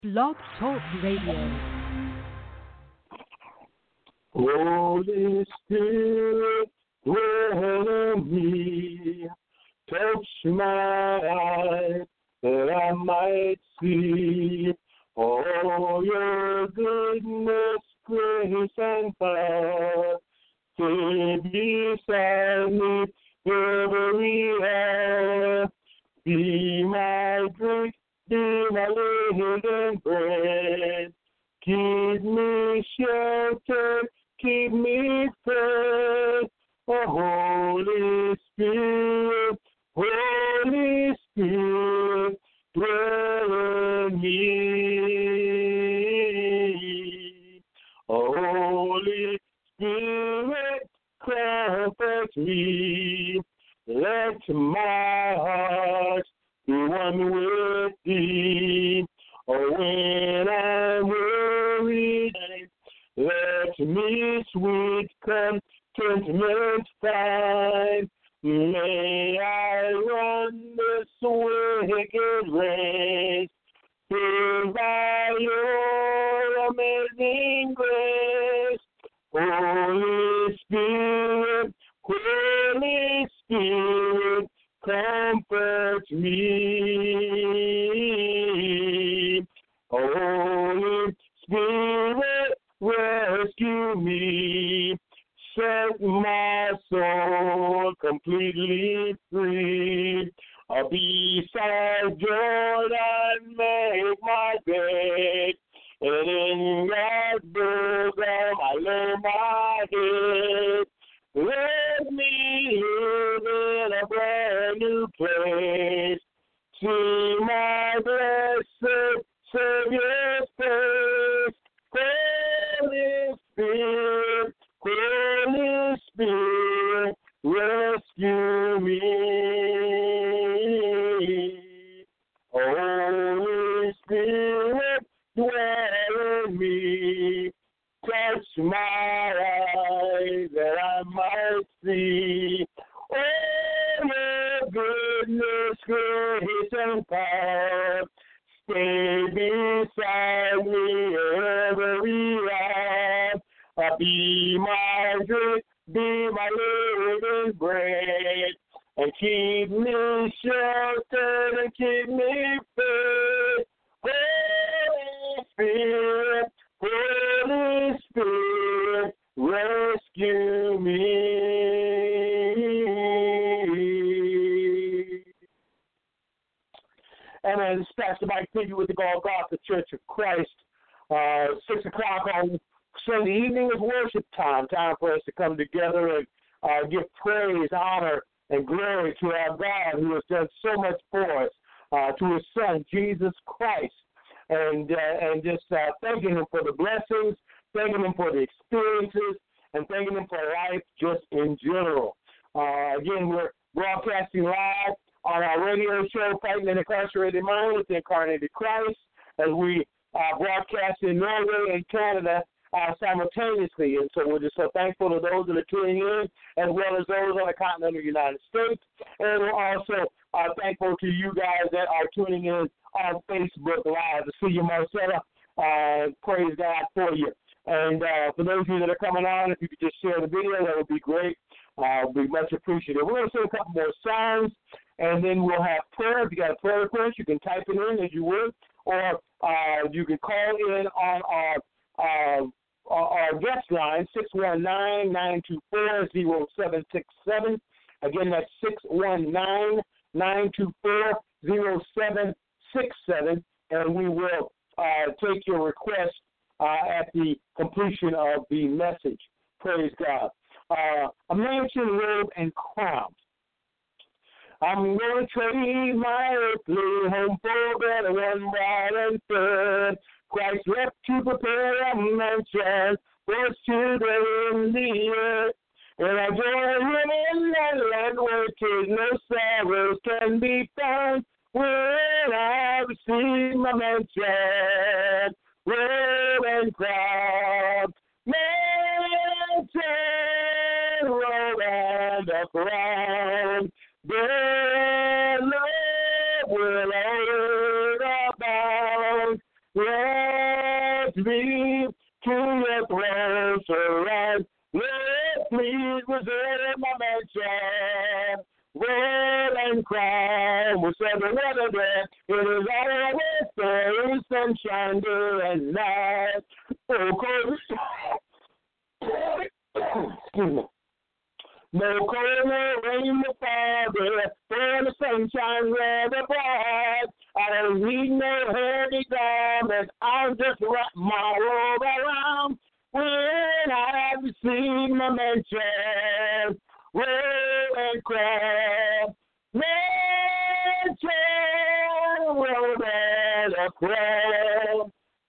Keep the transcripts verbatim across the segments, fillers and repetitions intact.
Blog Talk Radio. Holy Spirit, dwell in me, touch my eyes that I might see all your goodness, grace, and power. Stay beside me every hour. Be my drink, be my living bread. Keep me sheltered, keep me fed. Oh, Holy Spirit, Holy Spirit, dwell in me. Oh, Holy Spirit, comfort me. Let my heart be one with thee. Oh, when I'm weary, let me sweet contentment find. May I run this wicked race, filled by your amazing grace. Holy Spirit, Holy Spirit, comfort me. Holy Spirit, rescue me. Set my soul completely free. Uh, beside Jordan, make my bed. And in God's bosom, I lay my head. Let me live in a brand new place. See my blessed Savior's face. Holy Spirit, Holy Spirit, rescue me. Holy Spirit, dwell in me. Touch my eyes that I might see. Oh, your goodness, grace, and power. Stay beside me every hour. Uh, be my drink, be my living bread. And keep me sheltered and keep me fed. Holy Spirit, Holy Spirit, rescue me. And then it's Pastor Mike Figure with the Golgotha Church of Christ. Uh, six o'clock on Sunday evening is worship time. Time for us to come together and uh, give praise, honor, and glory to our God who has done so much for us, uh, to his Son, Jesus Christ. And uh, and just uh, thanking him for the blessings, thanking him for the experiences, and thanking him for life just in general. Uh, again, we're broadcasting live on our radio show, Fighting an Incarcerated Mind with the Incarnated Christ, as we uh, broadcast in Norway and Canada uh, simultaneously. And so we're just so thankful to those that are tuning in, as well as those on the continental United States. And we're also uh, thankful to you guys that are tuning in on Facebook Live. To see you, Marcella, uh, praise God for you. And uh, for those of you that are coming on, if you could just share the video, that would be great. Uh, we'd be much appreciated. We're going to sing a couple more songs, and then we'll have prayer. If you got a prayer request, you can type it in as you would, or uh, you can call in on our uh, our guest line, six one nine, nine two four, zero seven six seven. Again, that's six one nine, nine two four, zero seven six seven, and we will uh, take your request uh, at the completion of the message. Praise God. Uh, a mansion, robe, and crown. I'm going to trade my earthly home for a better one, bright and fair. Christ left to prepare a mansion for his children in the earth. And I join him in that land where tears no sorrows can be found. When I receive my mansion, robe and crown. Mansion, robe and a crown. The love will all abound. Let Let me to your throne surround. Lord, please reserve my mansion. Roll and cry, we'll say the weather there. It is always there, in sunshine, day and night. Oh, cold. Excuse me. No cold, no rain, no fire, for the sunshine rather bright. I don't need no heavy garment, I'll just wrap my robe around. When I receive my mansion, roll and cry, mansion, roll and cry.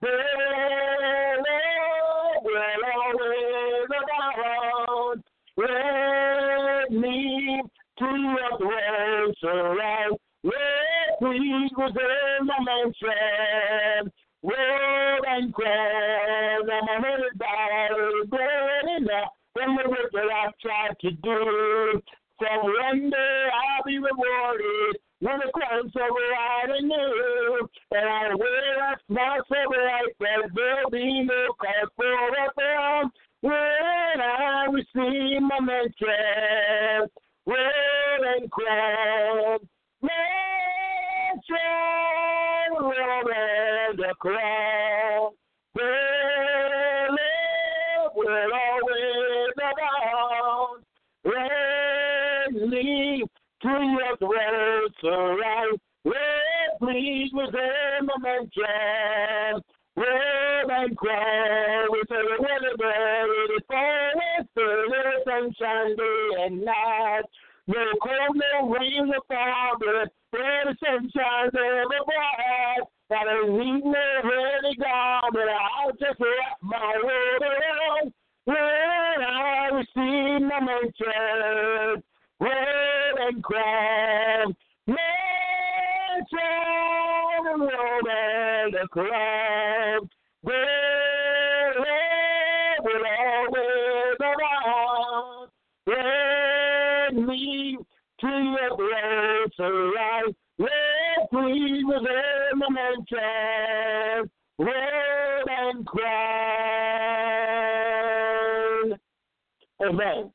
Will always abound. Let me to your throne surround. Let please reserve my mansion. Roll and cry. I'm a little battle, burning up from the work that I've tried to do. So one day I'll be rewarded with a crown so bright and new. And I'll wear a smile so bright that there'll be no cause for a frown. When I receive my mansion, roll and cry, mansion, roll and cry, well, love will always abound. Let me to your throne surround. Let please reserve my mansion. Roll and cry, we say the weather bad, it is always the little sunshine day and night. No cold, no rain, no fire, but the sunshine ever bright. I don't need no heavy garment, I'll just wrap my robe around. When I receive my mansion, roll and cry, mansion, roll and cry. Well, love will always abound. Let me to your throne surround. Let please reserve my mansion. Roll and cry. Amen.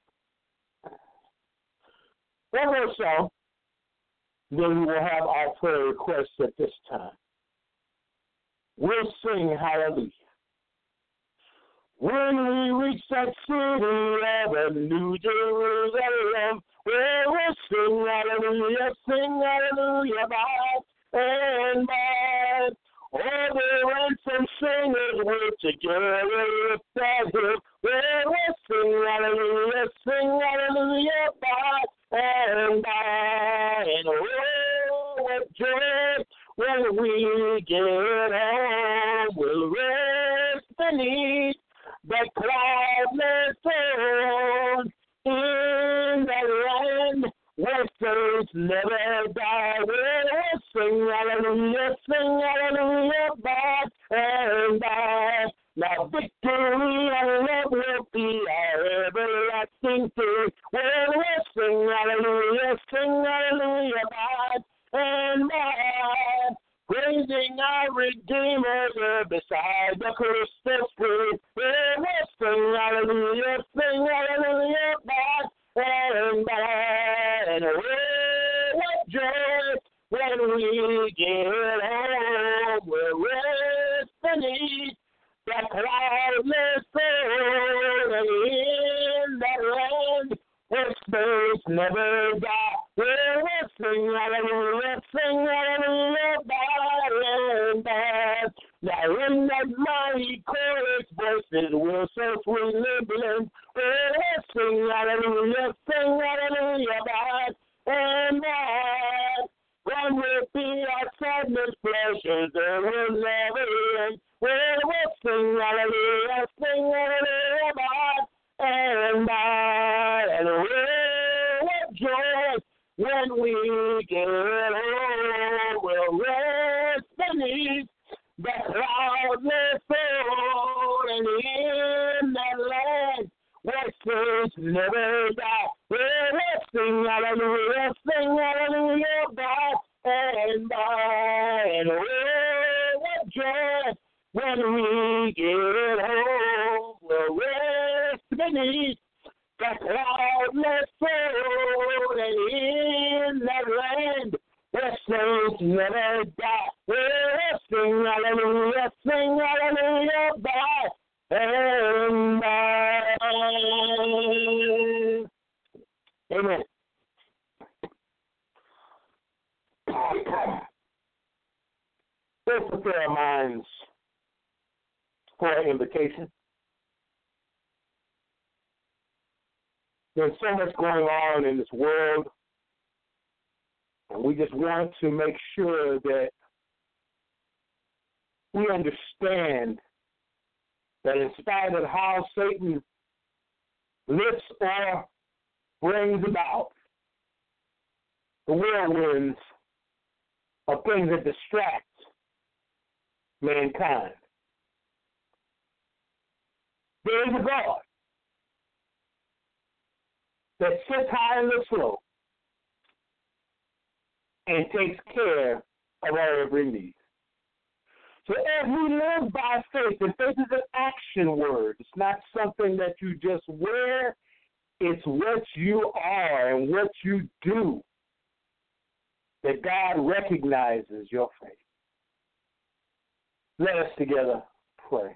One more song, then we will have our prayer requests at this time. We'll sing hallelujah. When we reach that city of New Jerusalem, well, we'll sing hallelujah, sing hallelujah by and by. All the ransom singers will together lift that hymn. Well, we'll sing hallelujah, sing hallelujah by and by. And oh, what joy when we get home, we'll rest beneath the cloudless throne in the land where saints never die. We'll sing hallelujah, sing hallelujah by and by. Now victory and love will be our everlasting thing. Well, we'll sing hallelujah, sing hallelujah by and by, praising our Redeemer there beside the crystal stream. We'll sing hallelujah, sing hallelujah by and by. And oh, what joy when we get home, we'll rest beneath the cloudless throne in that land where space never die. We'll sing hallelujah, sing hallelujah by and by. Now in that mighty chorus voices will so sweetly blend. We'll sing hallelujah, sing hallelujah by and by. When will be our sadness, pleasures, there will never end. We'll sing hallelujah, sing hallelujah by and by. And oh, what joy when we get home, we'll rest beneath the cloudless throne and in that land where saints never die. We'll sing hallelujah, sing hallelujah by and by. And oh, what joy When we get home, we'll rest beneath the cloudless fold, and in that land where saints never die, we'll sing hallelujah, sing hallelujah by and by. Amen. Let's prepare our minds for an invitation. There's so much going on in this world, and we just want to make sure that we understand that in spite of how Satan lifts or brings about the whirlwinds of things that distract mankind, there is a God that sits high and looks low and takes care of our every need. So as we live by faith, and faith is an action word. It's not something that you just wear. It's what you are and what you do that God recognizes your faith. Let us together pray.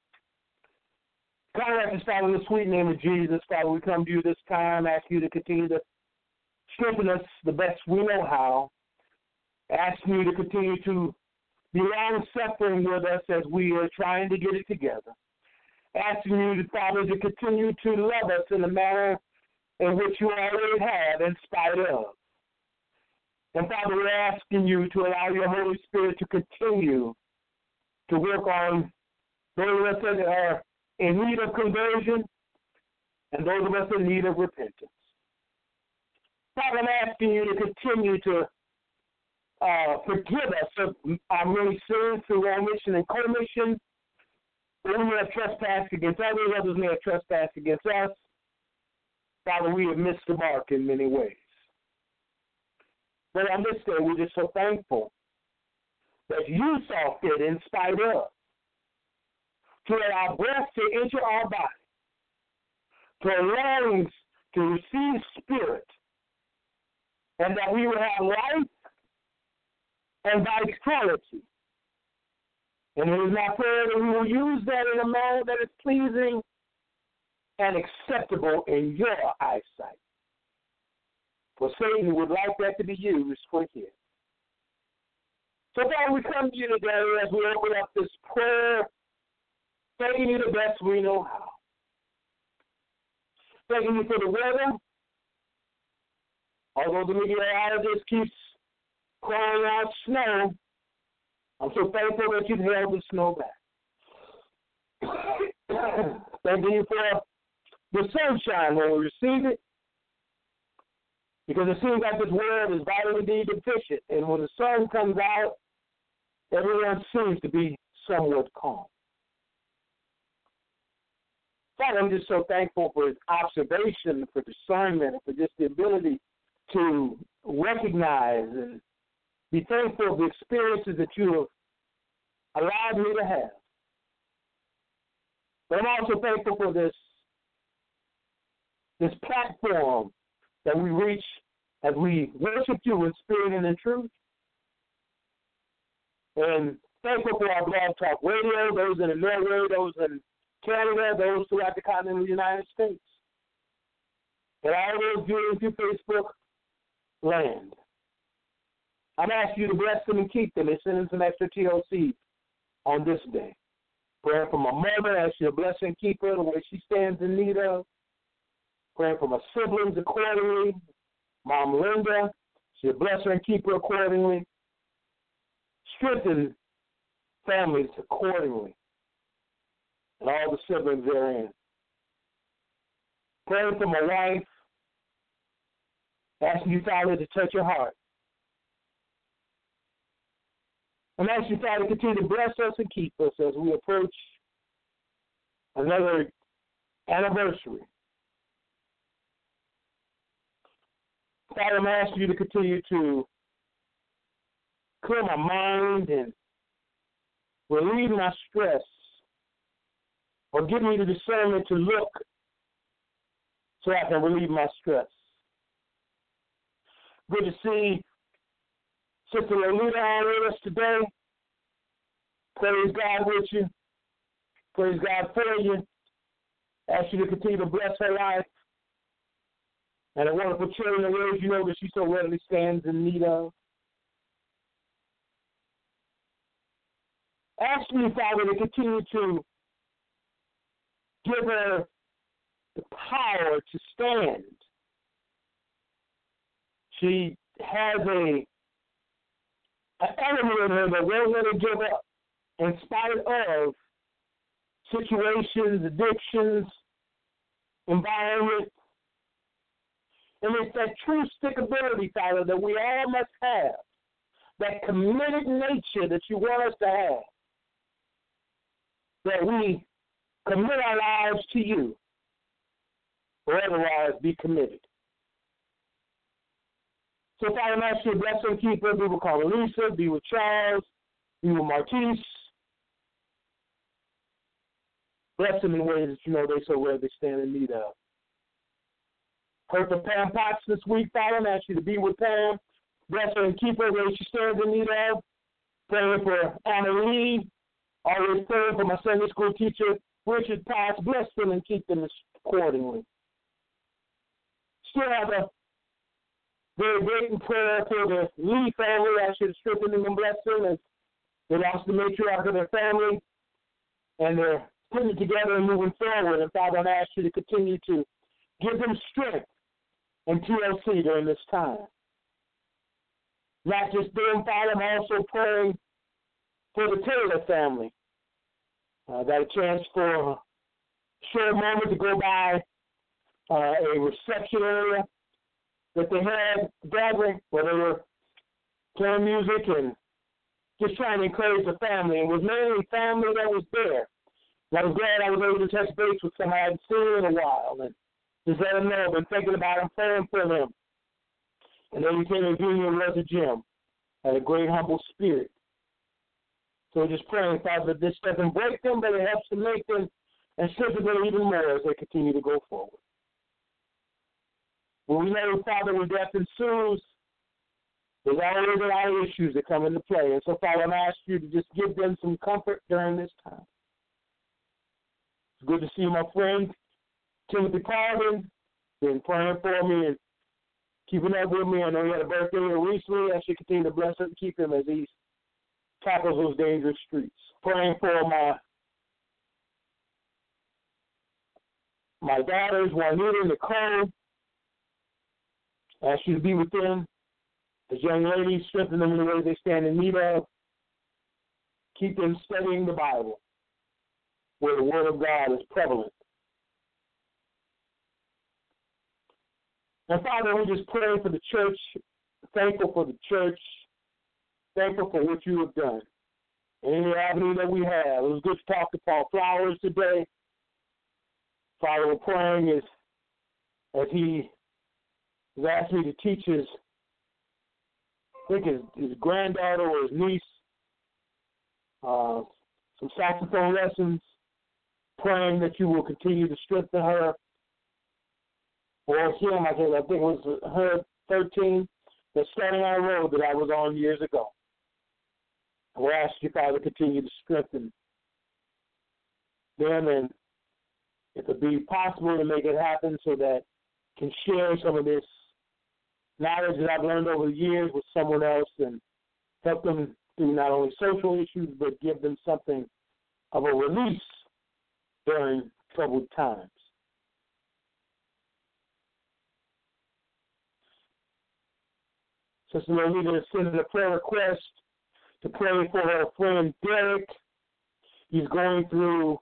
God, I just Father, in the sweet name of Jesus, Father, we come to you this time, ask you to continue to strengthen us the best we know how, asking you to continue to be long-suffering with us as we are trying to get it together, asking you, Father, to continue to love us in the manner in which you already have in spite of. And, Father, we're asking you to allow your Holy Spirit to continue to work on those of us that are in need of conversion and those of us in need of repentance. Father, I'm asking you to continue to uh, forgive us of our many sins through omission and commission. We may have trespassed against others, others may have trespassed against us. Father, we have missed the mark in many ways. But on this day, we're just so thankful that you saw fit in spite of to allow breath to enter our body, to our lungs to receive spirit, and that we will have life and vitality. And it is my prayer that we will use that in a manner that is pleasing and acceptable in your eyesight. For Satan would like that to be used for his. So, Father, we come to you today as we open up this prayer, thanking you the best we know how. Thanking you for the weather. Although the meteorologist keeps calling out snow, I'm so thankful that you've held the snow back. Thank you for the sunshine when we receive it, because it seems like this world is vitamin D deficient, and when the sun comes out, everyone seems to be somewhat calm. Father, I'm just so thankful for his observation, for discernment, for just the ability to recognize and be thankful for the experiences that you have allowed me to have. But I'm also thankful for this, this platform that we reach as we worship you in spirit and in truth. And thankful for our Blog Talk Radio, those in Norway, those in Canada, those throughout the continent of the United States. And all those viewing through Facebook land. I'm asking you to bless them and keep them and send them some extra T L C on this day. Praying for my mother, ask you to bless and keep her the way she stands in need of. Praying for my siblings accordingly. Mom Linda, she'll bless her and keep her accordingly. Strengthen families accordingly. And all the siblings therein. Praying for my wife. Asking you, Father, to touch her heart. I'm asking you, Father, to continue to bless us and keep us as we approach another anniversary. Father, I'm asking you to continue to clear my mind and relieve my stress, or give me the discernment to look so I can relieve my stress. Good to see Sister Lolita on with us today. Praise God with you. Praise God for you. Ask you to continue to bless her life and the wonderful children and ways you know that she so readily stands in need of. Ask me, Father, to continue to give her the power to stand. She has a an element in her that won't let her give up in spite of situations, addictions, environment. And it's that true stickability, Father, that we all must have, that committed nature that you want us to have, that we commit our lives to you, or otherwise be committed. So, Father, I'm asking you to bless and keep her. Be with Carmelisa, be with Charles, be with Marquise. Bless them in ways that you know they so well they stand in need of. Heard from Pam Potts this week, Father. I'm asking you to be with Pam. Bless her and keep her where she stands in need of. Praying for Anna Lee. Always praying for my Sunday school teacher, Richard Potts. Bless them and keep them accordingly. Still have a very great prayer for the Lee family. I should have strengthened them and blessed them as they lost the matriarch of their family. And they're putting it together and moving forward. And Father, I ask you to continue to give them strength and T L C during this time. Not just them, Father, I'm also praying for the Taylor family. I got a chance for a short moment to go by uh, a reception area that they had gathering where they were playing music and just trying to encourage the family. And it was mainly family that was there. And I was glad I was able to touch base with somebody I hadn't seen in a while and just let them know I've been thinking about them, praying for them. And then he came and viewed me and Brother Jim. Had a great, humble spirit. So just praying, Father, that this doesn't break them, but it helps to make them and strengthen them even more as they continue to go forward. When we know, Father, when death ensues, there's always a lot of issues that come into play. And so, Father, I'm asking you to just give them some comfort during this time. It's good to see my friend, Timothy Carvin, been praying for me and keeping up with me. I know he had a birthday recently. I should continue to bless him and keep him as he tackles those dangerous streets. Praying for my my daughters, Juanita and Nicole. I ask you to be with them. As young ladies, strengthen them in the way they stand in need of. Keep them studying the Bible, where the Word of God is prevalent. And Father, we just pray for the church, thankful for the church, thankful for what you have done. And any avenue that we have. It was good to talk to Paul Flowers today. Father, we're praying as, as he has asked me to teach his, I think his, his granddaughter or his niece, uh, some saxophone lessons, praying that you will continue to strengthen her. Or him, I think, I think it was her thirteen, that's starting on a road that I was on years ago. We'll ask you, Father, to continue to strengthen them, and if it be possible to make it happen so that I can share some of this knowledge that I've learned over the years with someone else and help them through not only social issues, but give them something of a release during troubled times. Sister Lolita is sending a prayer request to pray for her friend Derek. He's going through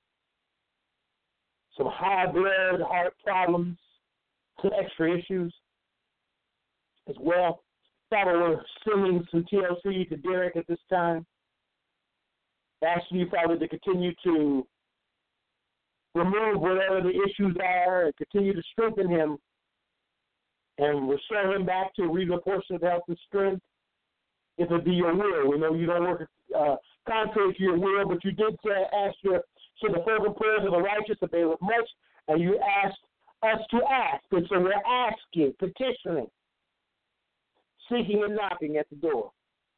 some high blood, heart problems, some extra issues as well. Father, we're sending some T L C to Derek at this time. Asking you, Father, to continue to remove whatever the issues are and continue to strengthen him and restore him back to a reasonable portion of health and strength, if it be your will. We know you don't work uh, contrary to your will, but you did say, ask your, so the fervent prayers of the righteous availeth much, and you asked us to ask. And so we're asking, petitioning, seeking and knocking at the door.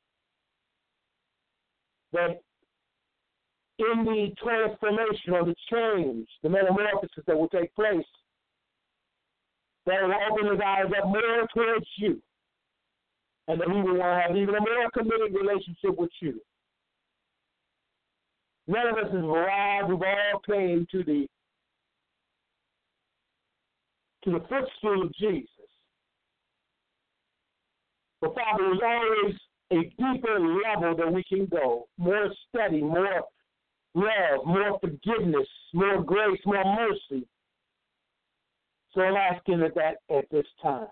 That in the transformation or the change, the metamorphosis that will take place, that will open his eyes up more towards you, and that we will want to have even a more committed relationship with you. None of us has arrived. We've all came to the to the footstool of Jesus. But Father, there's always a deeper level that we can go. More study, more love, more forgiveness, more grace, more mercy. So I'm asking at that at this time.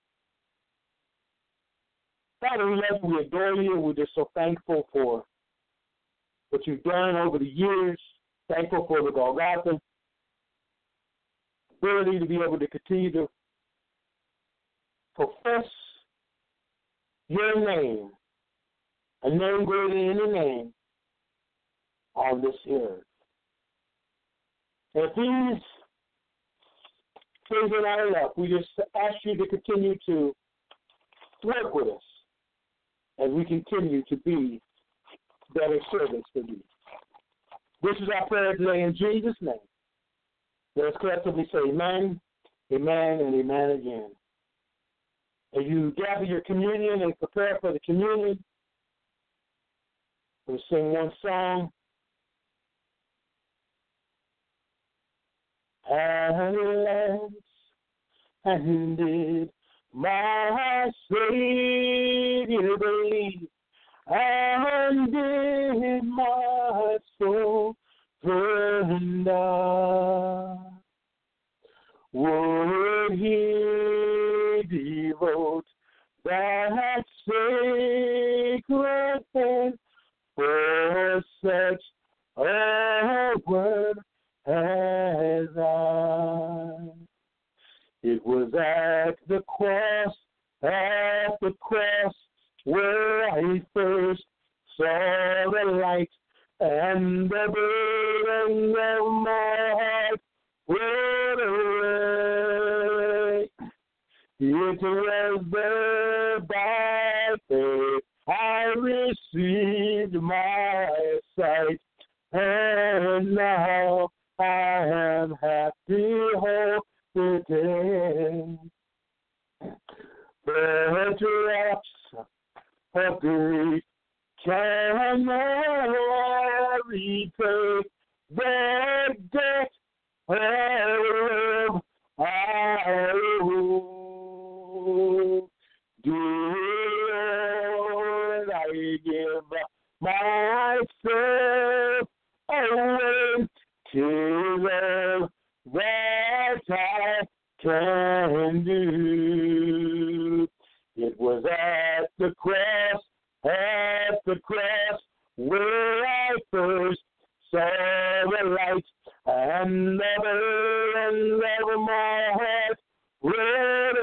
Father, we love you, we adore you, we're just so thankful for what you've done over the years, thankful for the Golgotha, ability to be able to continue to profess your name, a name greater than any name on this earth. And if these things are not enough, we just ask you to continue to work with us as we continue to be better servants for you. This is our prayer today in Jesus' name. Let us collectively say amen, amen, and amen again. As you gather your communion and prepare for the communion, we'll sing one song. Alas, and did my Savior believe, and did my soul burn out? Would he devote that sacred hand for such a word as I? It was at the cross, at the cross, where I first saw the light, and the burden of my heart went away. It was there by faith I received my sight, and now I am happy whole today. The drops of grief can never repay the debt of I owe. Dear, I give myself away to love that I can do. It was at the cross, at the cross, where I first saw the light, and the burden of my heart went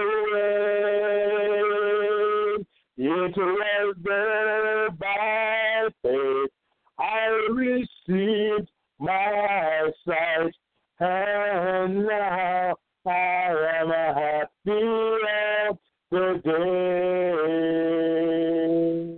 away. It was there by faith I received my sight, and now I am happy today.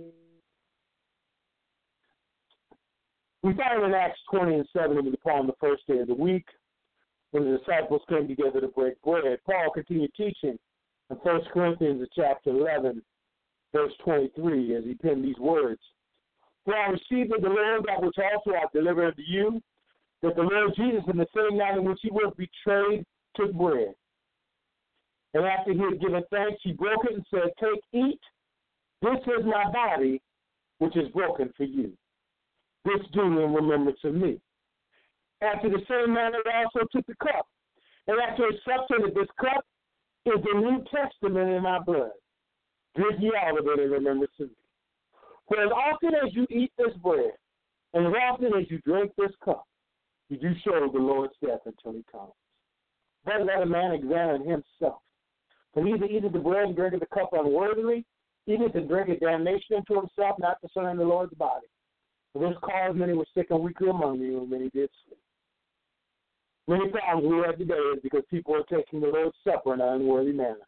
We find in Acts twenty and seven, it was upon the first day of the week, when the disciples came together to break bread. Paul continued teaching in First Corinthians chapter eleven, verse twenty-three, as he penned these words. For I received of the Lord that which also I delivered unto you, that the Lord Jesus, in the same night in which he was betrayed, took bread. And after he had given thanks, he broke it and said, Take, eat. This is my body, which is broken for you. This do in remembrance of me. After the same manner, he also took the cup. And after he supped, that this cup is the New Testament in my blood. Drink ye all of it in remembrance of me. For as often as you eat this bread, and as often as you drink this cup, you do show the Lord's death until he comes. But let a man examine himself. For he that eateth the bread and drinketh the cup unworthily, eateth and drinketh damnation unto himself, not discerning the Lord's body. For this cause many were sick and weak among you, and many did sleep. Many problems we have today is because people are taking the Lord's Supper in an unworthy manner.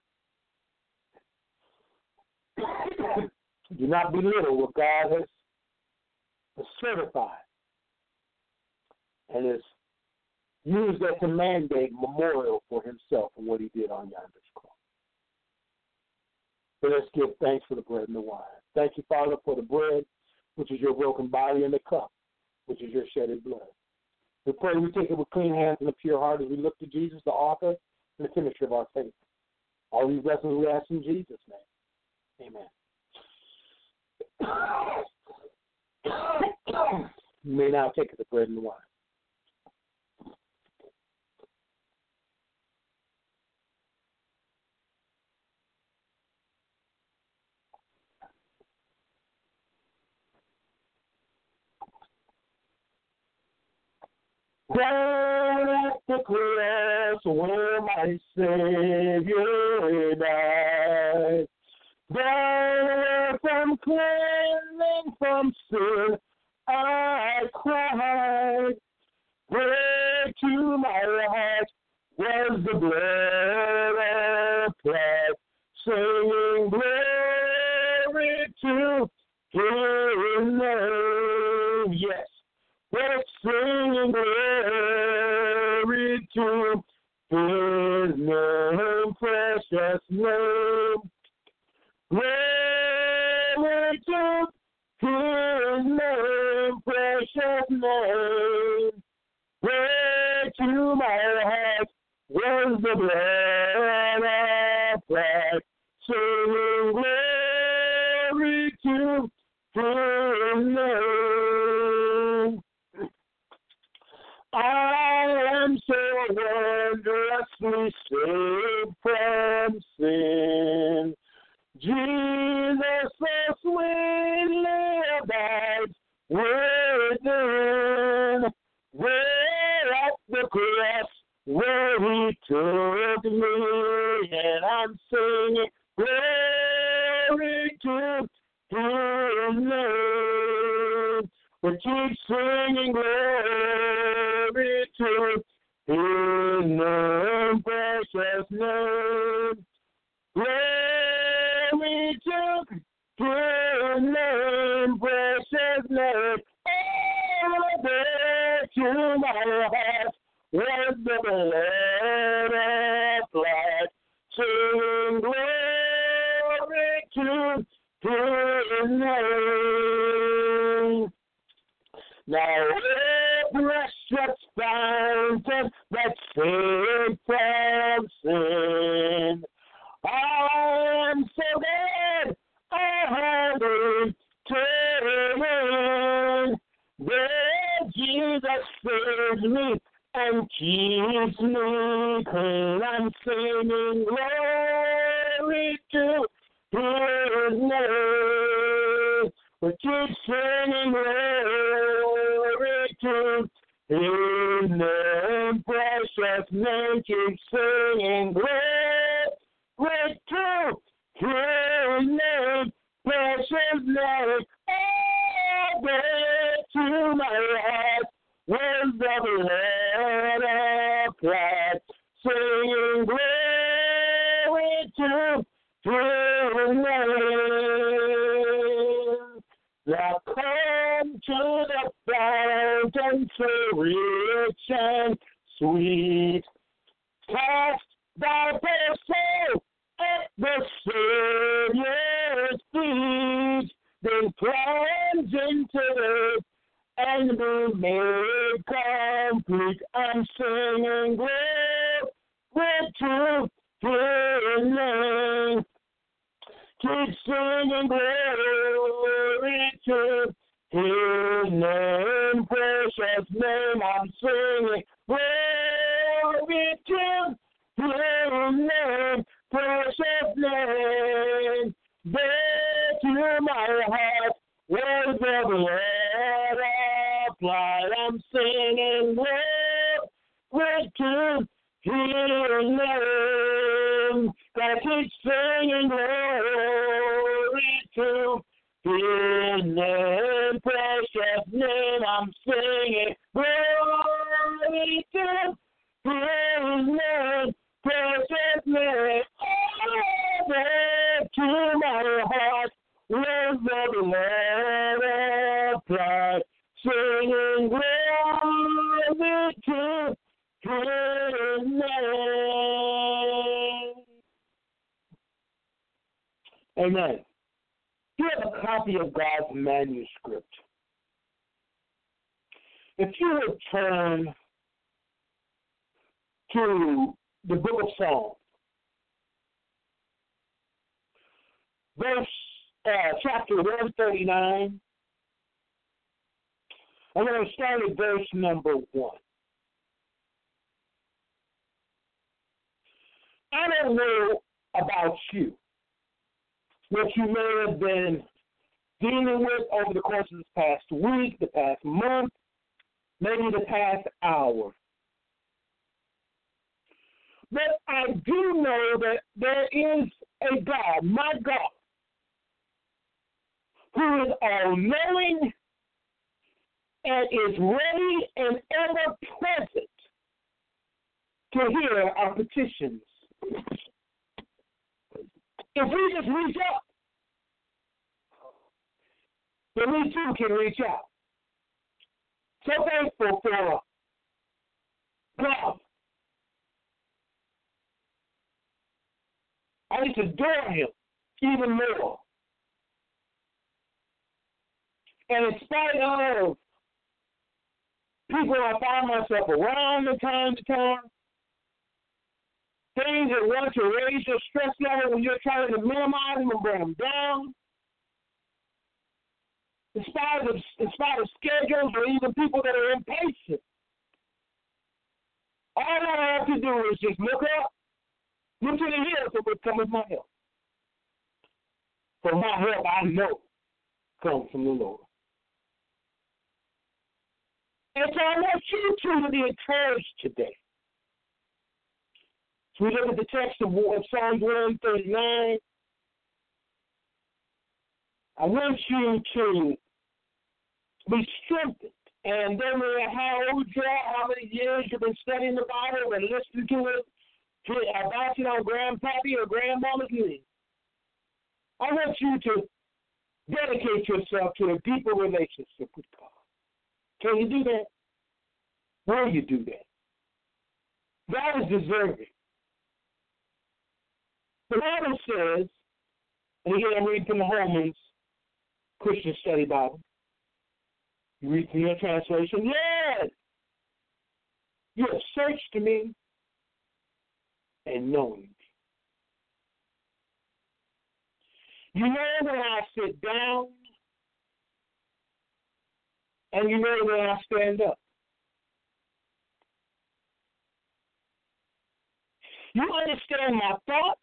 Do not belittle what God has certified and has used as a mandate memorial for himself and what he did on yonder cross. So let's give thanks for the bread and the wine. Thank you, Father, for the bread, which is your broken body, and the cup, which is your shedded blood. We pray we take it with clean hands and a pure heart as we look to Jesus, the author and the finisher of our faith. All these blessings we ask in Jesus' name. Amen. You may now take the bread and the wine. Down at the cross where my Savior died. Down away from cleansing from sin, I cried. Where to my heart was the blood applied, singing glory to His name. Yes. We're singing glory to His name, precious name. Glory to His name, precious name. Where to my heart was the blood applied, singing glory to His name. I am so wondrously saved from sin. Jesus so sweetly abides within. There at the cross where He took me, and I'm singing glory to His name. We keep singing glory to His name, precious name. Glory to His name, precious name. Oh, there to my heart was the blood applied, singing glory to His name. Now, precious fountain that saved from sin, I am so glad I have returned. There Jesus saves me and keeps me clean. I'm singing glory to His name. We keep singing glory to His name, precious name. Keep singing glory to His name, precious name. Oh, there to my heart was the blood applied, singing glory to His name. Now come to the fountain so rich and sweet. Cast thy poor soul at the Savior's feet. Then plunge into it and be made complete. I'm singing glory to His name. Keep singing glory to His name, precious name. I'm singing glory to His name, precious name. There to my heart was the blood applied. I'm singing glory to His name. Gotta keep singing glory to His name, precious name, I'm singing. Glory to His name, precious name. Oh, to my heart, lives the blood of Christ, singing glory to His name. Amen. You have a copy of God's manuscript. If you would turn to the book of Psalms, verse, uh, chapter one thirty-nine, I'm going to start at verse number one. I don't know about you, what you may have been dealing with over the course of this past week, the past month, maybe the past hour. But I do know that there is a God, my God, who is all-knowing and is ready and ever present to hear our petitions. If we just reach out, then we too can reach out. So thankful for God. I need to adore Him even more. And in spite of people I find myself around from time to time, things that want to raise your stress level when you're trying to minimize them and bring them down, in spite of, in spite of schedules or even people that are impatient, all I have to do is just look up, look to the hills and will come with my help. For my help, I know, comes from the Lord. And so I want you two to be encouraged today. So we look at the text of Psalms one thirty-nine. I want you to be strengthened. And no matter how old you are, how many years you've been studying the Bible and listening to it, to about it on grandpappy or grandmama's knee, I want you to dedicate yourself to a deeper relationship with God. Can you do that? Will you do that? God is deserving. The Bible says, and again I'm reading from the Holman's Christian Study Bible. You read from your translation, yes! You have searched me and known me. You know when I sit down, and you know when I stand up. You understand my thoughts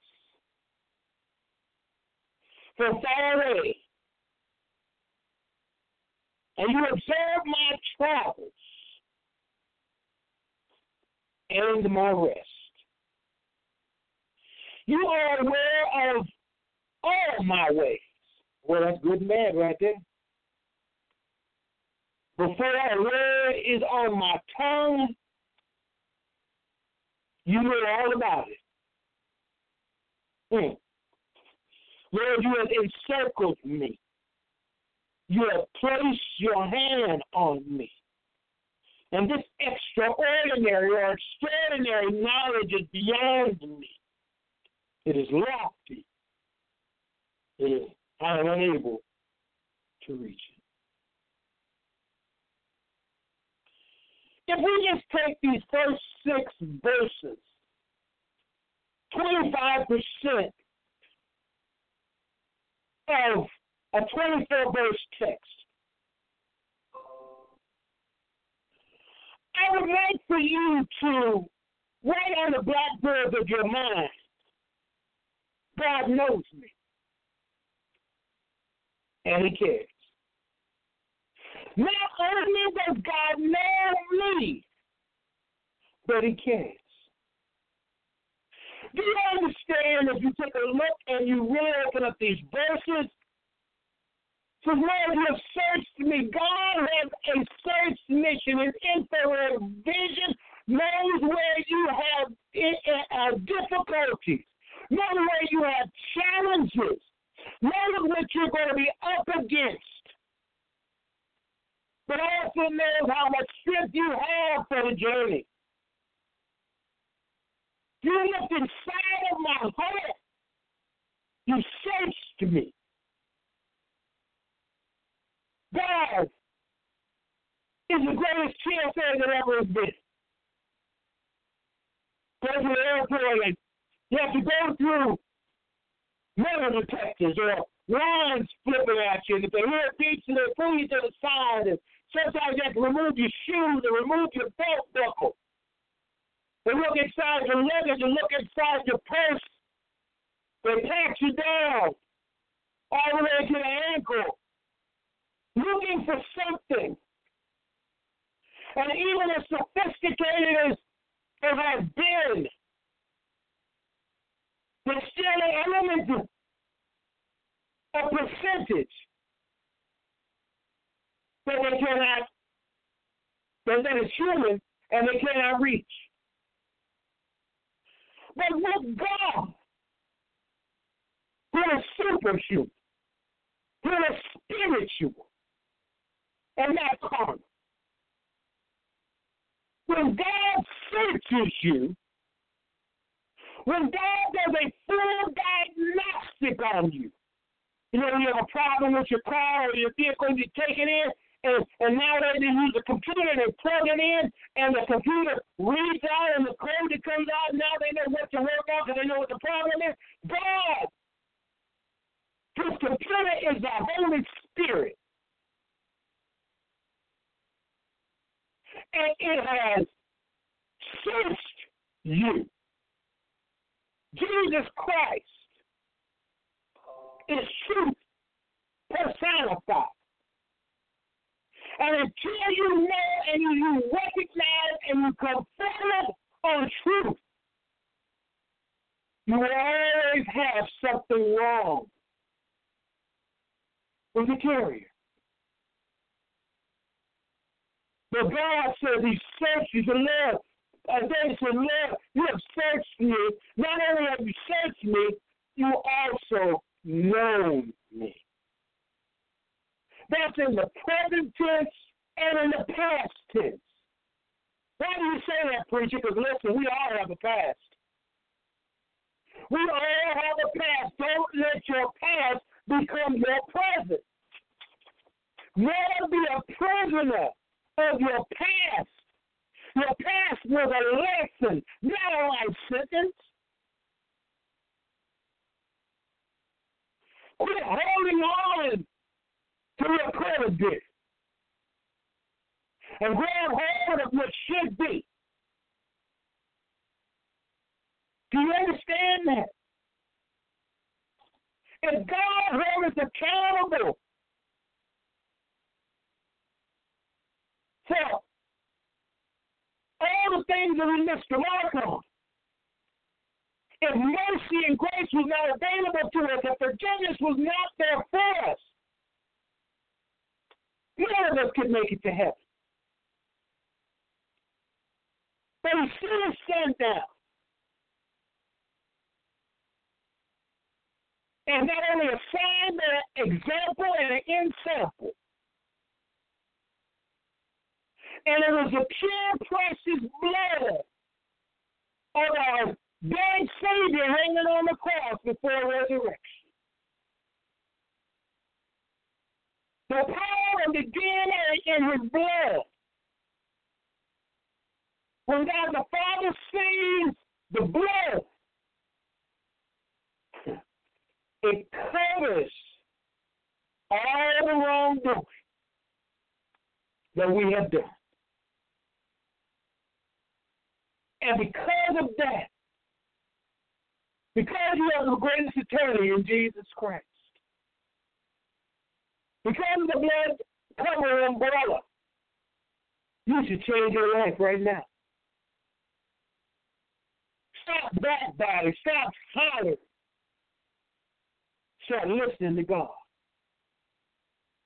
from far away. And you observe my travels and my rest. You are aware of all my ways. Well, that's good and bad right there. Before a word is on my tongue, you know all about it. Mm. Lord, you have encircled me. You have placed your hand on me. And this extraordinary or extraordinary knowledge is beyond me. It is lofty. It is, I am unable to reach it. If we just take these first six verses, twenty-five percent of a twenty-four verse text, I would like for you to write on the blackboard of your mind, God knows me, and He cares. Not only does God know me, but He cares. Do you understand if you take a look and you really open up these verses, So, Lord, you have searched me. God has a search mission, an infrared vision, knows where you have uh, difficulties, knows where you have challenges, knows what you're going to be up against, but also knows how much strength you have for the journey. You looked inside of my heart. You searched me. God is the greatest champion there ever has been. Go to the airport and you have to go through metal detectors or lines flipping at you. And if they hear a beat, they pull you to the side. And sometimes you have to remove your shoes and remove your belt buckle. They look inside your luggage and look inside your purse. They pat you down all the way to the ankle, looking for something. And even as sophisticated as it has been, there's still an element of a percentage that they cannot, that is human, and they cannot reach. But with God, who is superhuman, who is spiritual, and not carnal. When God searches you, when God does a full diagnostic on you, you know, you have a problem with your car or your vehicle, you take it in, and, and now they use a computer and they plug it in, and the computer reads out, and the code that comes out, and now they know what to work on because they know what the problem is. God, his computer is the Holy Spirit. And it has searched you. Jesus Christ is truth personified. And until you know and you recognize and you confirm on truth, you will always have something wrong with the carrier. But God says he searches the Lord. And they said, Lord, you have searched me. Not only have you searched me, you also know me. That's in the present tense and in the past tense. Why do you say that, preacher? Because listen, we all have a past. We all have a past. Don't let your past become your present. Never be a prisoner of your past. Your past was a lesson, not a life sentence. Quit holding on to your present day and grab hold of what should be. Do you understand that? If God held us accountable for all the things that we missed the mark on, if mercy and grace was not available to us, if forgiveness was not there for us, none of us could make it to heaven. But he still stand down. And not only a sign, but an example and an ensample. And it was the pure, precious blood of our dead Savior hanging on the cross before resurrection. The power of the D N A in his blood. When God the Father sees the blood, it covers all the wrongdoing that we have done. And because of that, because you have the greatest eternity in Jesus Christ, because of the blood covering umbrella, you should change your life right now. Stop backbiting. Stop hollering. Start listening to God.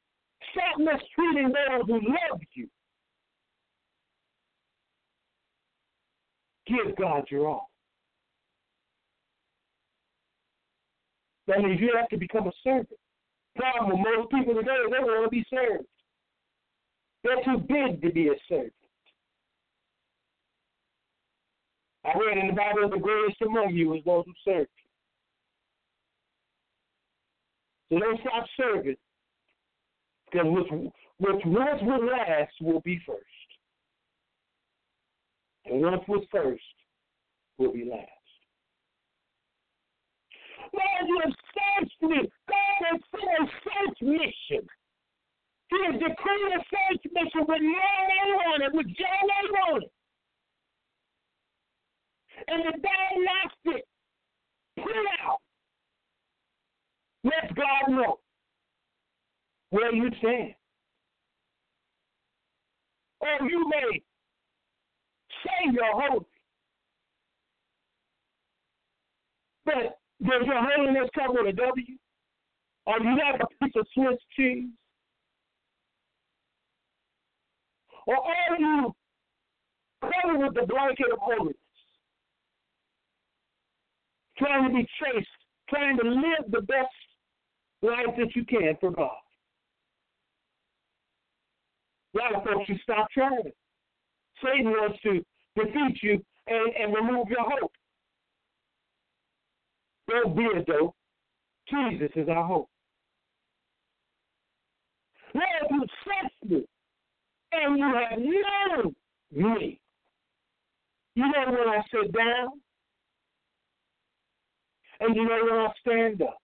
stop mistreating those who love you. Give God your all. That means you have to become a servant. Problem with most people today is they want to be served. They're too big to be a servant. I read in the Bible, the greatest among you is those who serve you. So don't stop serving. Because what, what once will last will be first. And once was first will be last. Lord, you have searched me. God has sent a search mission. He has decreed a search mission with no name on it, with your name on it. And the diagnostic put out lets God know where you stand. Or you may say you're holy, but does your holiness come with a W? Or do you have a piece of Swiss cheese? Or are you covered with the blanket of holiness? Trying to be chaste, trying to live the best life that you can for God. A lot of folks, you stop trying. Satan wants to defeat you and, and remove your hope. Don't be a dope. Jesus is our hope. Lord, you searched me, and you have known me. You know when I sit down, and you know when I stand up.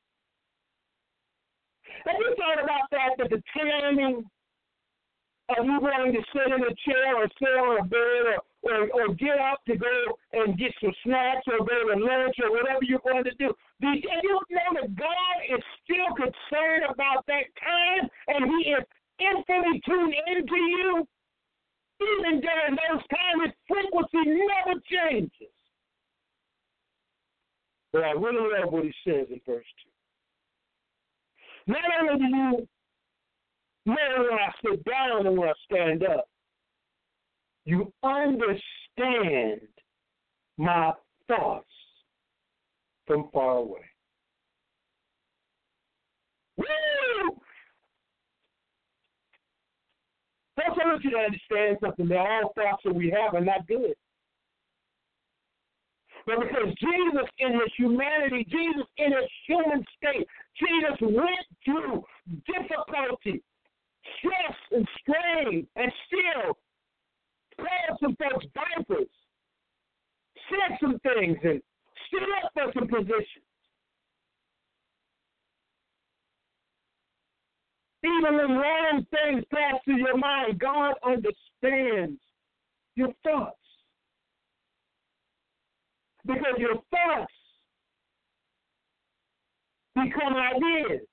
Have you thought about that, that the timing of you going to sit in a chair or sit on a bed or, or, or get up to go and get some snacks or go to lunch or whatever you're going to do? Do you, do you know that God is still concerned about that time and He is infinitely tuned into you? Even during those times, His frequency never changes. But I really love what He says in verse two. Not only do you know when I sit down and when I stand up, you understand my thoughts from far away. Woo! First, I want you to understand something, that all thoughts that we have are not good. But because Jesus in His humanity, Jesus in His human state, Jesus went through difficulty, stress and strain, and still called some folks vipers, said some things, and stood up for some positions. Even when wrong things pass through your mind, God understands your thoughts. Because your thoughts become ideas.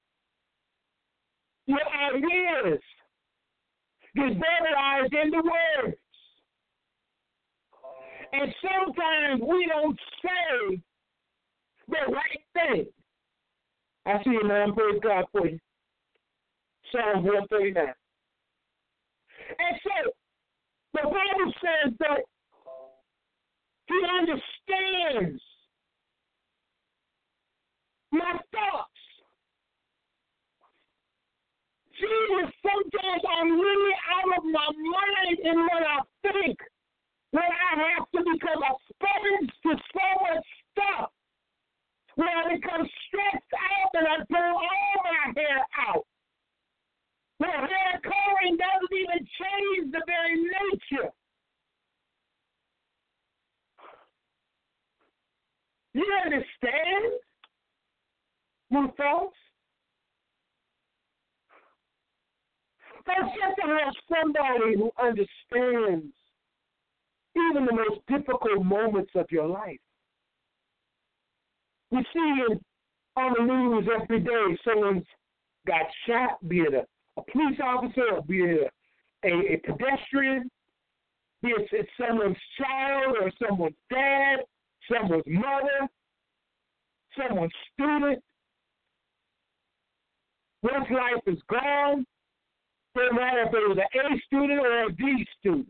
Your ideas get verbalized into words. And sometimes we don't say the right thing. I see you, man. Praise God for you. Psalm one thirty-nine. And so, the Bible says that He understands my thoughts. Jesus, sometimes I'm really out of my mind in what I think, when I have to become a sponge to so much stuff, when I become stressed out and I pull all my hair out. The hair coloring doesn't even change the very nature. You understand my thoughts? That's just to have somebody who understands even the most difficult moments of your life. We see in, on the news every day someone's got shot, be it a, a police officer, or be it a, a, a pedestrian, be it it's someone's child or someone's dad, someone's mother, someone's student. Once life is gone, no matter if it was an A student or a D student.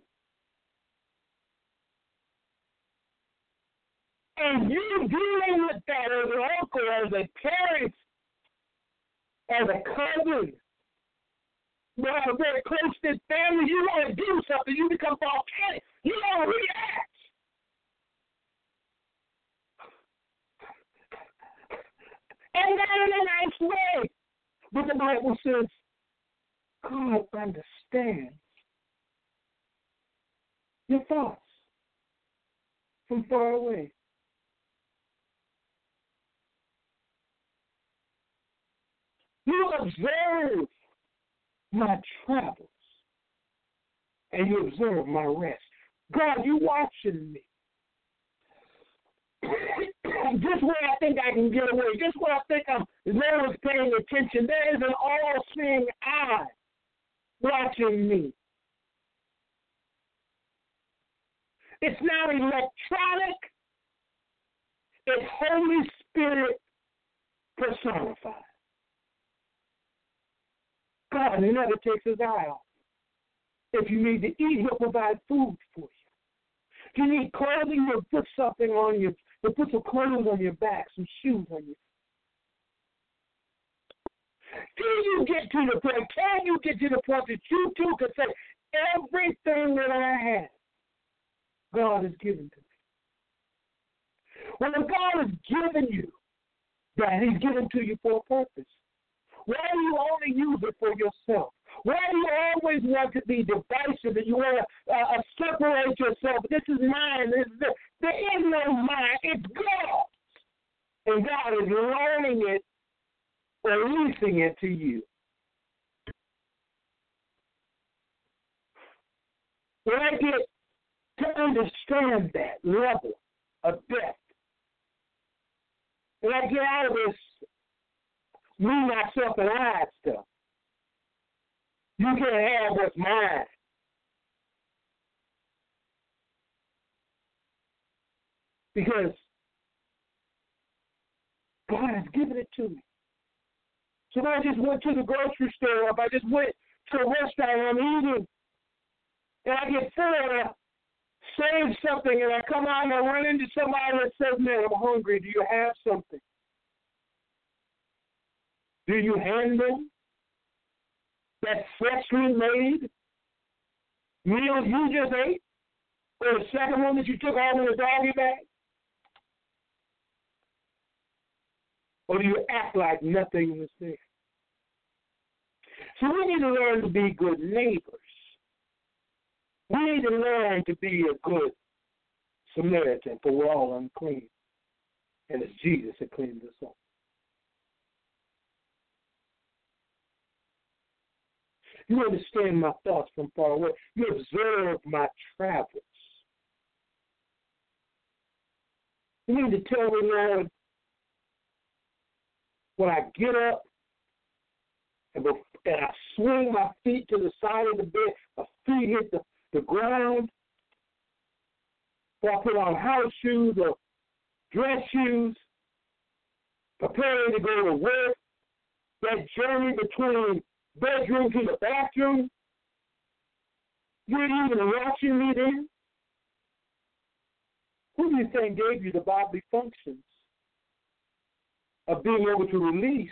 And you dealing with that as an uncle, as a parent, as a cousin, well, a very close-knit family, you want to do something, you become volcanic. You don't react. And not in a nice way. But the Bible says, God understands your thoughts from far away. You observe my travels, and you observe my rest. God, you watching me. Just where I think I can get away, just where I think I'm, no one's paying attention, there is an all-seeing eye watching me. It's not electronic, it's Holy Spirit personified. God, he never takes his eye off. If you need to eat, he'll provide food for you. If you need clothing, he'll put something on you. He'll put some clothes on your back, some shoes on you. Can you get to the point, can you get to the point that you too can say, everything that I have, God has given to me. When God has given you that, he's given to you for a purpose. Why do you only use it for yourself? Why do you always want to be divisive and you want to uh, separate yourself? This is mine. This is this. There is no mine. It's God's. And God is loaning it, releasing it to you. When I get to understand that level of depth, when I get out of this me, myself, and I stuff, you can't have what's mine. Because God has given it to me. So if I just went to the grocery store, if I just went to a restaurant and I'm eating, and I get full and I save something and I come out and I run into somebody that says, man, I'm hungry. Do you have something? Do you hand them that freshly made meal you just ate? Or the second one that you took home in the doggy bag? Or do you act like nothing was there? So we need to learn to be good neighbors. We need to learn to be a good Samaritan, for we're all unclean. And it's Jesus that cleans us up. You understand my thoughts from far away. You observe my travels. You need to tell me, Lord, when I get up and, and I swing my feet to the side of the bed, my feet hit the, the ground, or I put on house shoes or dress shoes, preparing to go to work, that journey between bedroom to the bathroom, you ain't even watching me then? Who do you think gave you the bodily functions of being able to release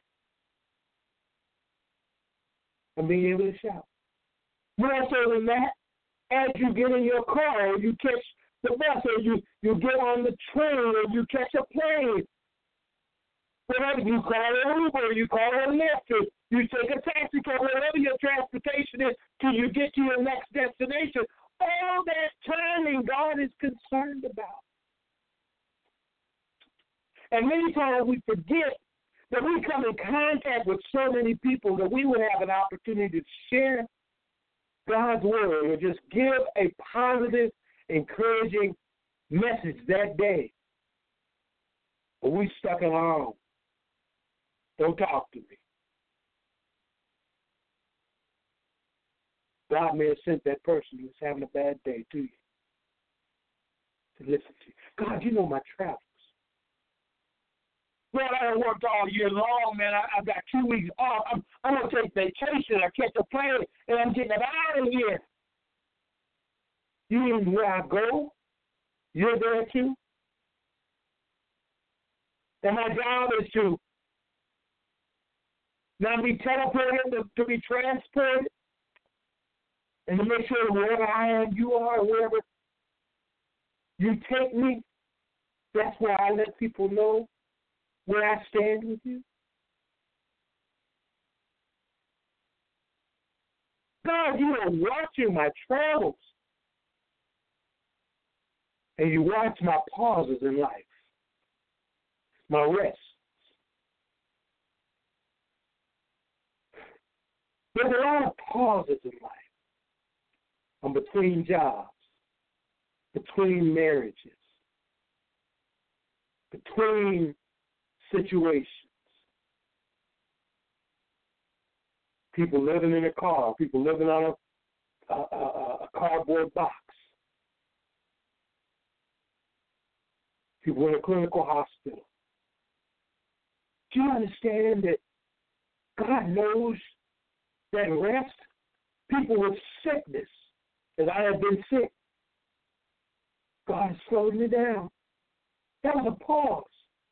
and being able to shout? More so than that, as you get in your car or you catch the bus or you, you get on the train or you catch a plane, whatever, you call an Uber, you call a Lyft, or you take a taxi cab, whatever your transportation is, till you get to your next destination. All that timing God is concerned about. And many times we forget that we come in contact with so many people that we would have an opportunity to share God's word or just give a positive, encouraging message that day. But we stuck in our own. Don't talk to me. God may have sent that person who's having a bad day to you to listen to you. God, you know my travels. Well, I done worked all year long, man. I, I've got two weeks off. I'm, I'm going to take vacation. I catch a plane, and I'm getting out of here. You mean where I go, you're there too? And my job is to not be teleported, to, to be transported, and to make sure wherever I am, you are, wherever you take me, that's where I let people know where I stand with you. God, you are watching my travels. And you watch my pauses in life, my rest. There's a lot of pauses in life. I'm between jobs, between marriages, between situations. People living in a car, people living on a, a, a, a cardboard box. People in a clinical hospital. Do you understand that God knows that rest? People with sickness, as I have been sick, God has slowed me down. That was a pause.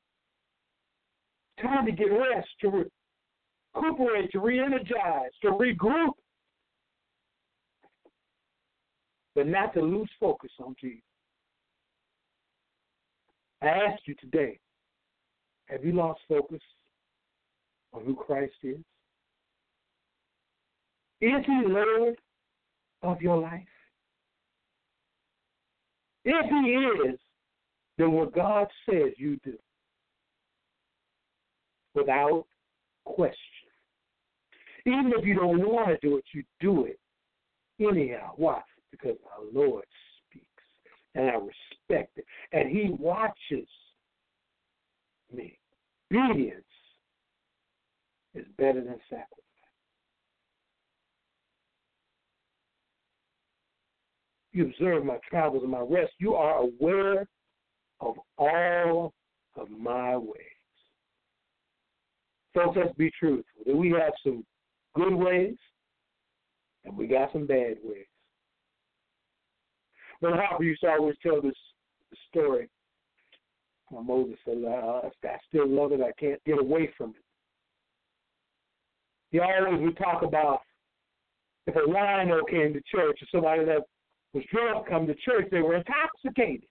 Time to get rest, to recuperate, to re-energize, to regroup, but not to lose focus on Jesus. I ask you today, have you lost focus on who Christ is? Is he Lord of your life? If he is, then what God says you do, without question. Even if you don't want to do it, you do it anyhow. Why? Because our Lord speaks, and I respect it. And he watches me. Obedience is better than sacrifice. You observe my travels and my rest. You are aware of all of my ways. Folks, let's be truthful. We have some good ways, and we got some bad ways. Brother Harper used to always tell this story. Moses said, I still love it. I can't get away from it. He always would talk about if a rhino came to church or somebody that was drunk come to church, they were intoxicated.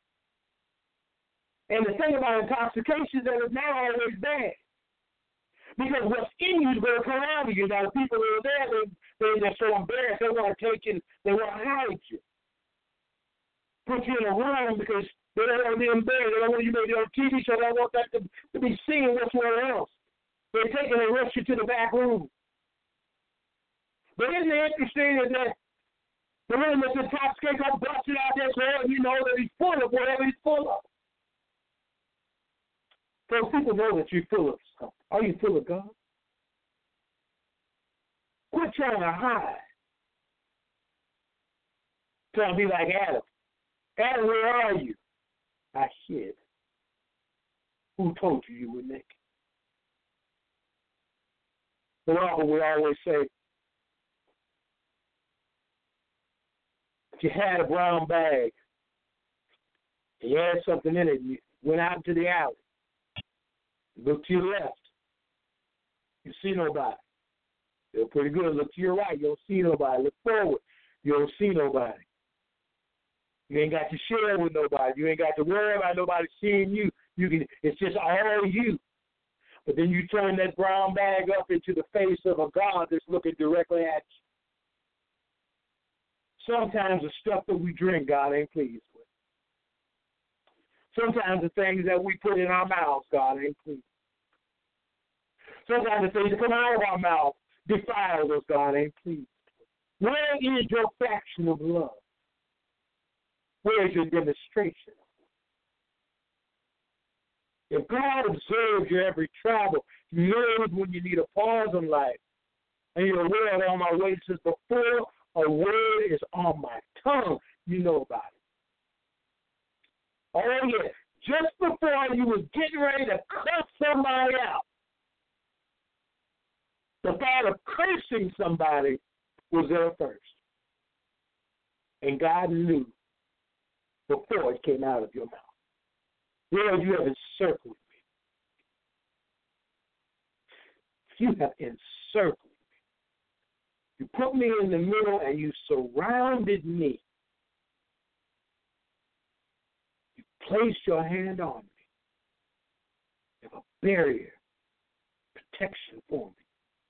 And the thing about intoxication is that it's not always bad. Because what's in you is going to come out of you. Now, the people who are there, they, they, they're so embarrassed, they want to take you, they want to hide you. Put you in a room because they don't want to be embarrassed. They don't want you to be on T V, so they don't want that to, to be seen somewhere else. They take you and rush you to the back room. But isn't it interesting that the room that's intoxicated got busted out there so you know that he's full of whatever he's full of. So people know that you're full of something. Are you full of God? Quit trying to hide. Trying to be like Adam. Adam, where are you? I hid. Who told you you were naked? But often we always say, if you had a brown bag, and you had something in it, you went out into the alley, look to your left, you see nobody. Feel pretty good. Look to your right, you don't see nobody. Look forward, you don't see nobody. You ain't got to share with nobody. You ain't got to worry about nobody seeing you. You can. It's just all you. But then you turn that brown bag up into the face of a God that's looking directly at you. Sometimes the stuff that we drink, God ain't pleased with. Sometimes the things that we put in our mouths, God ain't pleased. Sometimes the things that come out of our mouth defile us, God ain't pleased. Where is your fraction of love? Where is your demonstration? If God observes your every travel, He knows when you need a pause in life, and you're aware of all my ways, says before a word is on my tongue, you know about it. Oh, yes, just before you was getting ready to cut somebody out, the thought of cursing somebody was there first. And God knew before it came out of your mouth. Lord, you have encircled me. You have encircled me. You put me in the middle and you surrounded me. You placed your hand on me. You have a barrier, protection for me.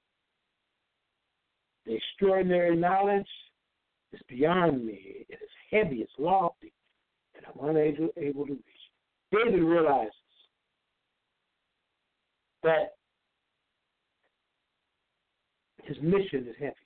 The extraordinary knowledge is beyond me. It is heavy, it's lofty, and I'm unable able to reach. David realizes that his mission is heavy.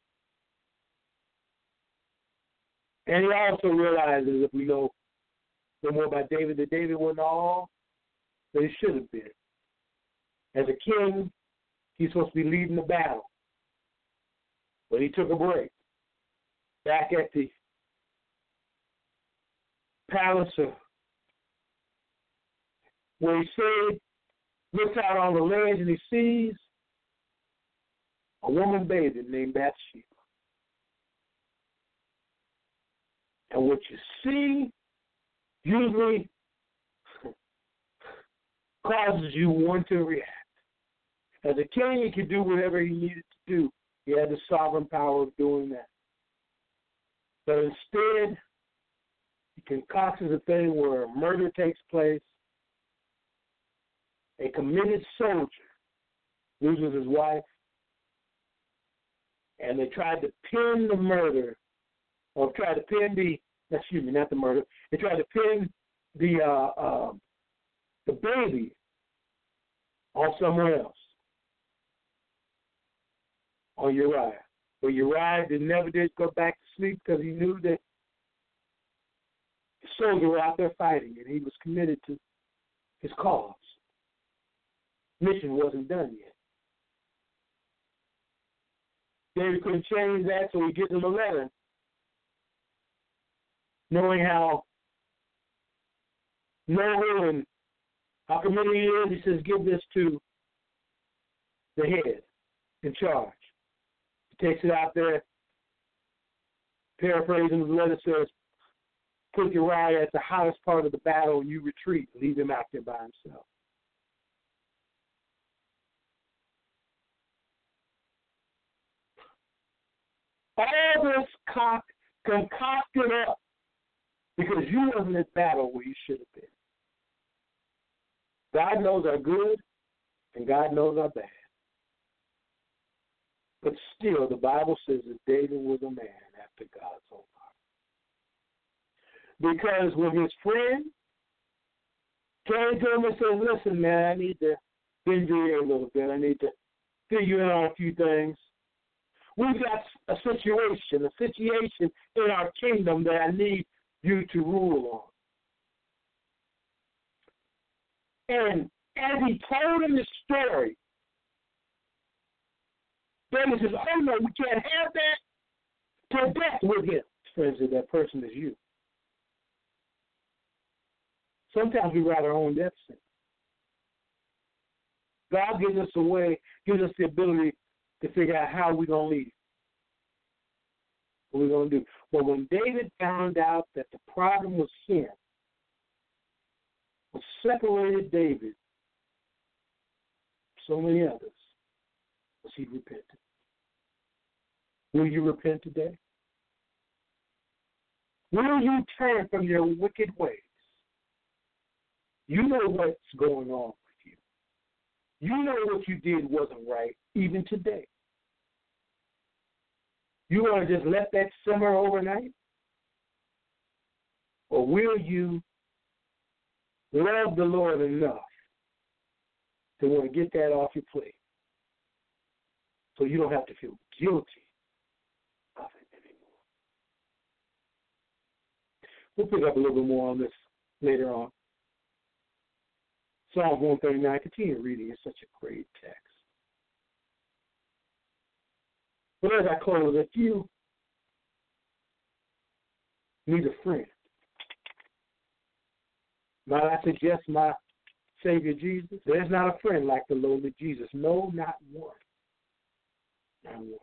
And he also realizes, if we know no more about David, that David wasn't all that he should have been. As a king, he's supposed to be leading the battle. But he took a break. Back at the palace of where he stayed, looks out on the ledge and he sees a woman bathing named Bathsheba. And what you see usually causes you want to react. As a king, he could do whatever he needed to do. He had the sovereign power of doing that. But instead, he concocts a thing where murder takes place. A committed soldier loses his wife, and they tried to pin the murder, or tried to pin the, excuse me, not the murder, they tried to pin the uh, uh, the baby on someone else, on Uriah. But Uriah did, never did go back to sleep because he knew that the soldiers were out there fighting, and he was committed to his cause. Mission wasn't done yet. David couldn't change that, so he gives him a letter, knowing how noble and how committed he is. He says, give this to the head in charge. He takes it out there, paraphrasing the letter says, put Uriah at the hottest part of the battle and you retreat. Leave him out there by himself. All this cock concocted up because you wasn't at battle where you should have been. God knows our good and God knows our bad. But still, the Bible says that David was a man after God's own heart. Because when his friend came to him and said, listen, man, I need to bend your ear a little bit. I need to fill you in on a few things. We've got a situation, a situation in our kingdom that I need you to rule on. And as he told him the story, David says, oh no, we can't have that. To death with him. Friends, that that person is you. Sometimes we write our own death sentence. God gives us a way, gives us the ability to figure out how we're going to lead. What we're going to do. But when David found out that the problem was sin, what separated David from so many others, was he repented. Will you repent today? Will you turn from your wicked ways? You know what's going on with you. You know what you did wasn't right, even today. You want to just let that simmer overnight? Or will you love the Lord enough to want to get that off your plate so you don't have to feel guilty of it anymore? We'll pick up a little bit more on this later on. Psalm one thirty-nine, continue reading. It's such a great text. But as I close, if you need a friend, Might I suggest my Savior Jesus? There's not a friend like the lowly Jesus. No, not one. Not one.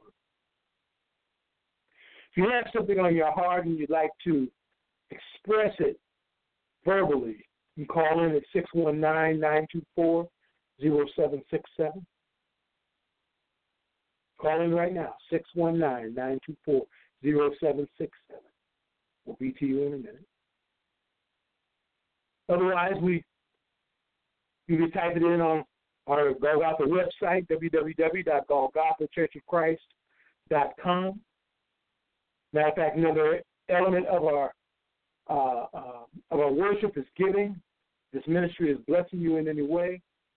If you have something on your heart and you'd like to express it verbally, you can call in at six one nine, nine two four, zero seven six seven. Call in right now, six one nine, nine two four, zero seven six seven. We'll be to you in a minute. Otherwise, we you can type it in on our Golgotha website, w w w dot golgotha church of christ dot com. Matter of fact, another element of our uh, uh, of our worship is giving. This ministry is blessing you in any way.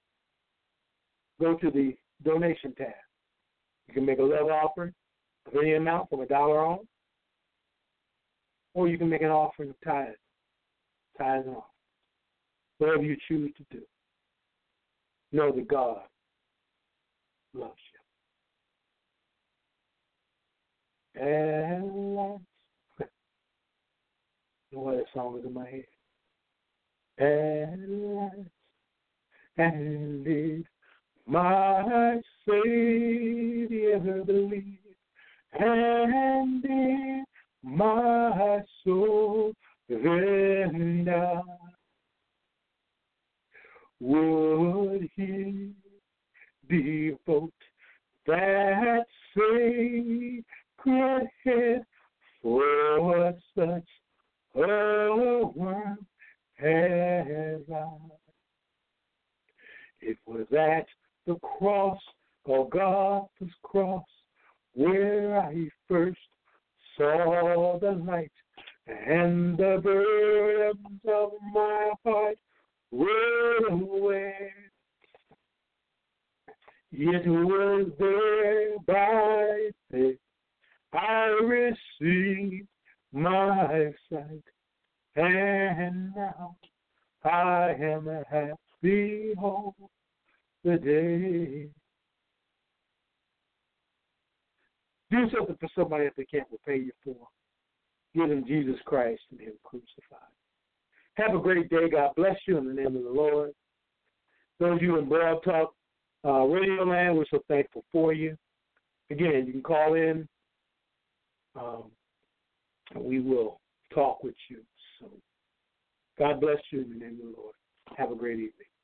Go to the donation tab. You can make a love offering of any amount from a dollar on, or you can make an offering of tithes, tithes and offering. Whatever you choose to do. Know that God loves you. And last, what that song is in my head. And last, and did my Savior believe, and did my soul then die? Would he devote that sacred head for such a one as I? It was at the cross, Golgotha's cross, where I first saw the light, and the burdens of my heart rolled away. It was there by faith I received my sight, and now I am happy all the day. Do something for somebody that they can't repay you for. Give them Jesus Christ and Him crucified. Have a great day. God bless you in the name of the Lord. Those of you in Broad Talk uh, Radio Land, we're so thankful for you. Again, you can call in. Um, and we will talk with you soon. God bless you in the name of the Lord. Have a great evening.